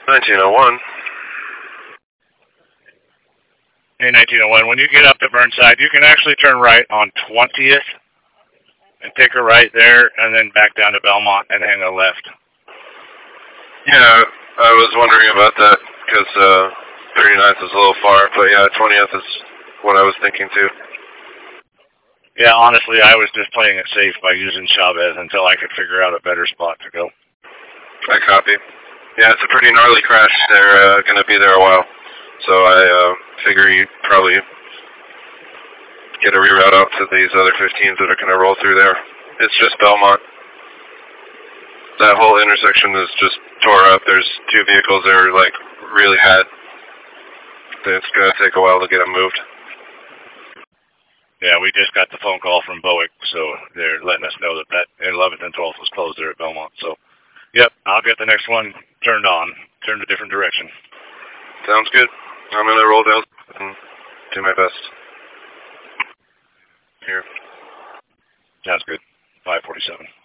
1901. Hey, 1901, when you get up to Burnside, you can actually turn right on 20th and take a right there and then back down to Belmont and hang a left. Yeah, I was wondering about that because 39th is a little far, but yeah, 20th is what I was thinking too. Yeah, honestly, I was just playing it safe by using Chavez until I could figure out a better spot to go. I copy. Yeah, it's a pretty gnarly crash. They're going to be there a while. So I figure you'd probably get a reroute out to these other 15s that are going to roll through there. It's just Belmont. That whole intersection is just tore up. There's two vehicles that are like really bad. It's going to take a while to get them moved. Yeah, we just got the phone call from Bowick, so they're letting us know that 11th and 12th was closed there at Belmont. So, yep, I'll get the next one turned a different direction. Sounds good. I'm going to roll down and do my best. Here. Sounds good. 547.